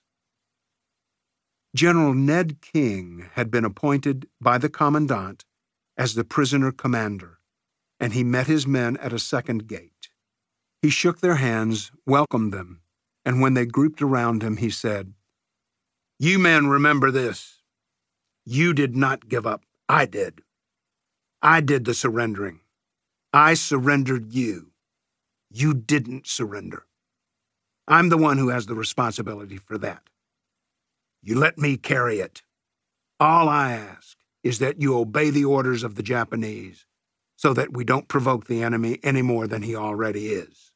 A: General Ned King had been appointed by the commandant as the prisoner commander, and he met his men at a second gate. He shook their hands, welcomed them, and when they grouped around him, he said, "You men remember this. You did not give up. I did. I did the surrendering. I surrendered you. You didn't surrender. I'm the one who has the responsibility for that. You let me carry it. All I ask is that you obey the orders of the Japanese so that we don't provoke the enemy any more than he already is."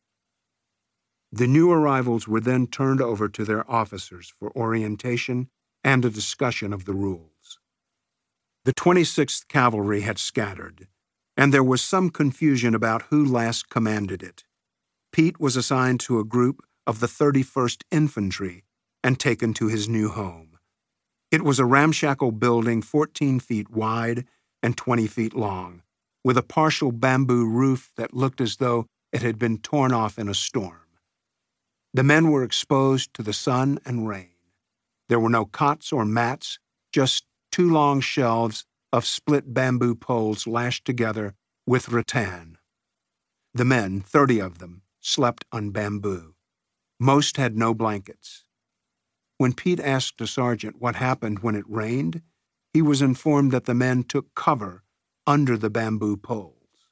A: The new arrivals were then turned over to their officers for orientation and a discussion of the rules. The 26th Cavalry had scattered, and there was some confusion about who last commanded it. Pete was assigned to a group of the 31st Infantry and taken to his new home. It was a ramshackle building 14 feet wide and 20 feet long, with a partial bamboo roof that looked as though it had been torn off in a storm. The men were exposed to the sun and rain. There were no cots or mats, just 2 long shelves of split bamboo poles lashed together with rattan. The men, 30 of them, slept on bamboo. Most had no blankets. When Pete asked a sergeant what happened when it rained, he was informed that the men took cover under the bamboo poles.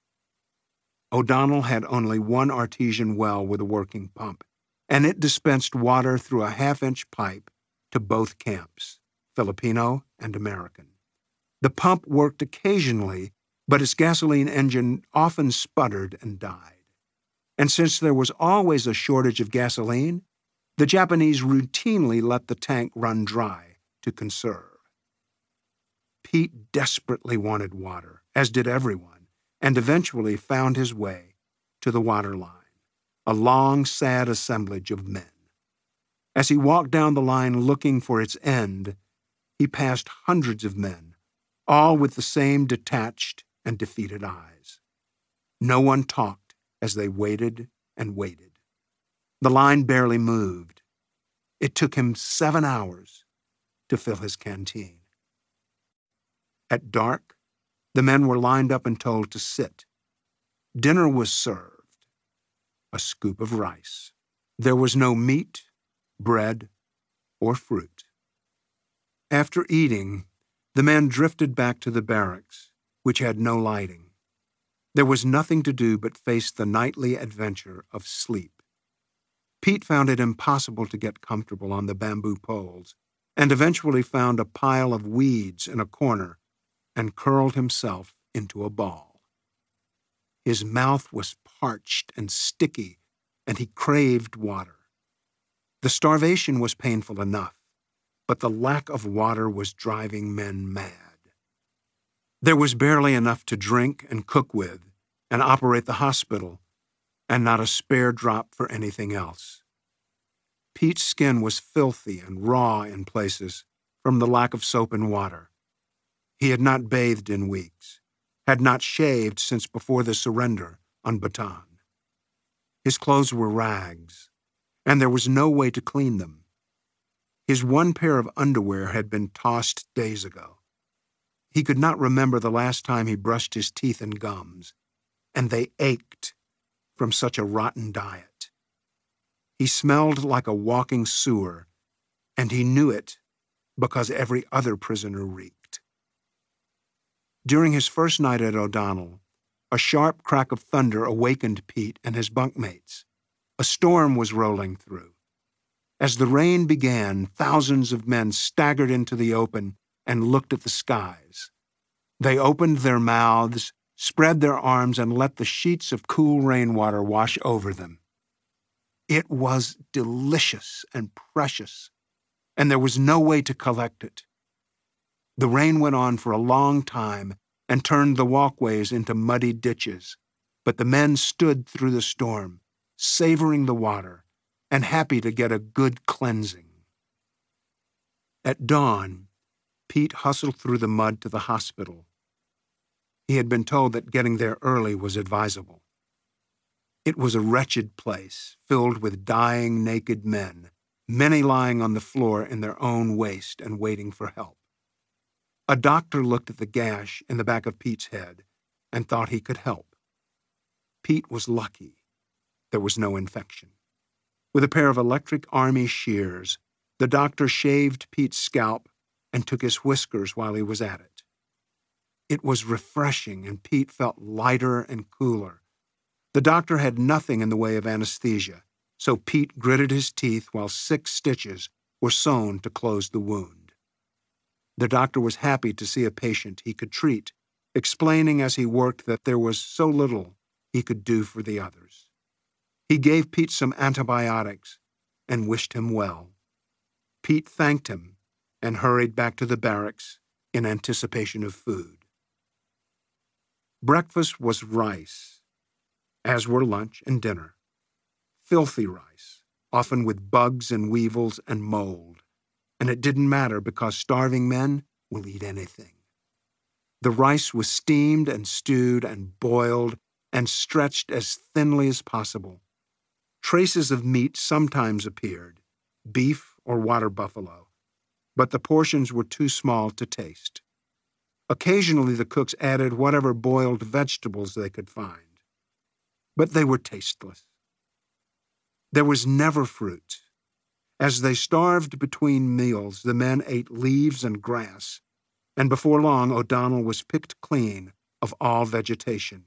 A: O'Donnell had only one artesian well with a working pump, and it dispensed water through a half-inch pipe to both camps, Filipino and American. The pump worked occasionally, but its gasoline engine often sputtered and died. And since there was always a shortage of gasoline, the Japanese routinely let the tank run dry to conserve. Pete desperately wanted water, as did everyone, and eventually found his way to the water line, a long, sad assemblage of men. As he walked down the line looking for its end, he passed hundreds of men, all with the same detached and defeated eyes. No one talked as they waited and waited. The line barely moved. It took him 7 hours to fill his canteen. At dark, the men were lined up and told to sit. Dinner was served. A scoop of rice. There was no meat, bread, or fruit. After eating, the men drifted back to the barracks, which had no lighting. There was nothing to do but face the nightly adventure of sleep. Pete found it impossible to get comfortable on the bamboo poles, and eventually found a pile of weeds in a corner and curled himself into a ball. His mouth was parched and sticky, and he craved water. The starvation was painful enough, but the lack of water was driving men mad. There was barely enough to drink and cook with and operate the hospital, and not a spare drop for anything else. Pete's skin was filthy and raw in places from the lack of soap and water. He had not bathed in weeks, had not shaved since before the surrender on Bataan. His clothes were rags, and there was no way to clean them. His one pair of underwear had been tossed days ago. He could not remember the last time he brushed his teeth and gums, and they ached from such a rotten diet. He smelled like a walking sewer, and he knew it because every other prisoner reeked. During his first night at O'Donnell, a sharp crack of thunder awakened Pete and his bunkmates. A storm was rolling through. As the rain began, thousands of men staggered into the open and looked at the skies. They opened their mouths, spread their arms, and let the sheets of cool rainwater wash over them. It was delicious and precious, and there was no way to collect it. The rain went on for a long time and turned the walkways into muddy ditches, but the men stood through the storm, savoring the water, and happy to get a good cleansing. At dawn, Pete hustled through the mud to the hospital. He had been told that getting there early was advisable. It was a wretched place, filled with dying, naked men, many lying on the floor in their own waste and waiting for help. A doctor looked at the gash in the back of Pete's head and thought he could help. Pete was lucky. There was no infection. With a pair of electric army shears, the doctor shaved Pete's scalp and took his whiskers while he was at it. It was refreshing, and Pete felt lighter and cooler. The doctor had nothing in the way of anesthesia, so Pete gritted his teeth while 6 stitches were sewn to close the wound. The doctor was happy to see a patient he could treat, explaining as he worked that there was so little he could do for the others. He gave Pete some antibiotics and wished him well. Pete thanked him and hurried back to the barracks in anticipation of food. Breakfast was rice, as were lunch and dinner. Filthy rice, often with bugs and weevils and mold, and it didn't matter because starving men will eat anything. The rice was steamed and stewed and boiled and stretched as thinly as possible. Traces of meat sometimes appeared, beef or water buffalo, but the portions were too small to taste. Occasionally the cooks added whatever boiled vegetables they could find, but they were tasteless. There was never fruit. As they starved between meals, the men ate leaves and grass, and before long O'Donnell was picked clean of all vegetation.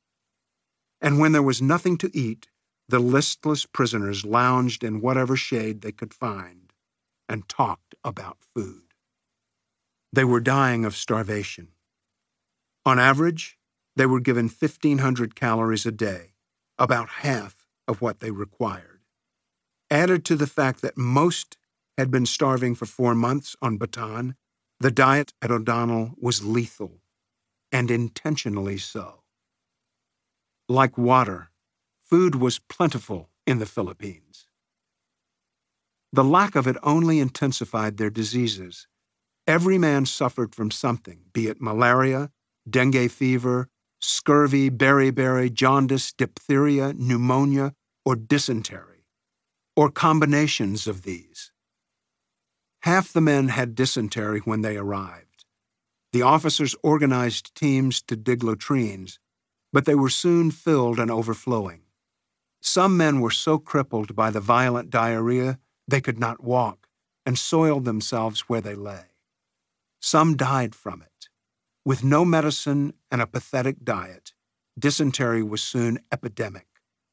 A: And when there was nothing to eat, the listless prisoners lounged in whatever shade they could find and talked about food. They were dying of starvation. On average, they were given 1,500 calories a day, about half of what they required. Added to the fact that most had been starving for 4 months on Bataan, the diet at O'Donnell was lethal, and intentionally so. Like water, food was plentiful in the Philippines. The lack of it only intensified their diseases. Every man suffered from something, be it malaria, dengue fever, scurvy, beriberi, jaundice, diphtheria, pneumonia, or dysentery, or combinations of these. Half the men had dysentery when they arrived. The officers organized teams to dig latrines, but they were soon filled and overflowing. Some men were so crippled by the violent diarrhea they could not walk and soiled themselves where they lay. Some died from it. With no medicine and a pathetic diet, dysentery was soon epidemic.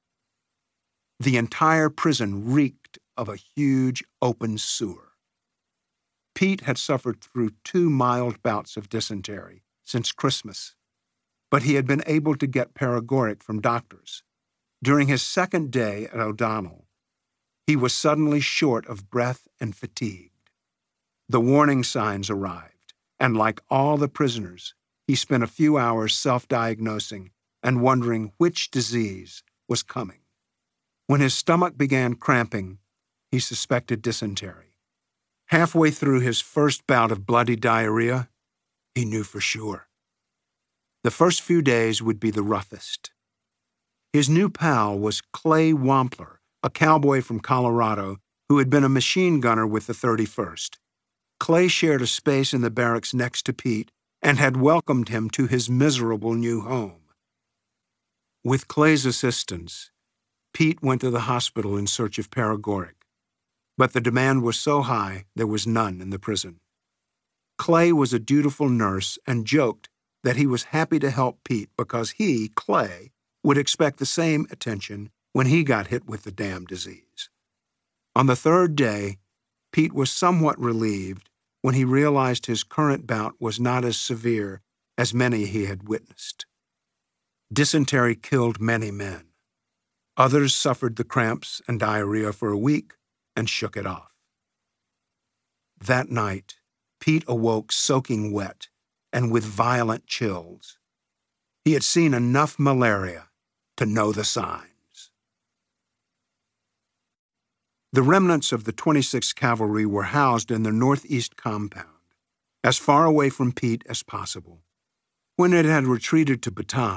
A: The entire prison reeked of a huge open sewer. Pete had suffered through 2 mild bouts of dysentery since Christmas, but he had been able to get paregoric from doctors. During his 2nd day at O'Donnell, he was suddenly short of breath and fatigued. The warning signs arrived, and like all the prisoners, he spent a few hours self-diagnosing and wondering which disease was coming. When his stomach began cramping, he suspected dysentery. Halfway through his first bout of bloody diarrhea, he knew for sure. The first few days would be the roughest. His new pal was Clay Wampler, a cowboy from Colorado who had been a machine gunner with the 31st. Clay shared a space in the barracks next to Pete and had welcomed him to his miserable new home. With Clay's assistance, Pete went to the hospital in search of paregoric, but the demand was so high there was none in the prison. Clay was a dutiful nurse and joked that he was happy to help Pete because he, Clay, would expect the same attention when he got hit with the damn disease. On the 3rd day, Pete was somewhat relieved when he realized his current bout was not as severe as many he had witnessed. Dysentery killed many men. Others suffered the cramps and diarrhea for a week and shook it off. That night, Pete awoke soaking wet and with violent chills. He had seen enough malaria to know the signs. The remnants of the 26th Cavalry were housed in the northeast compound, as far away from Pete as possible. When it had retreated to Bataan,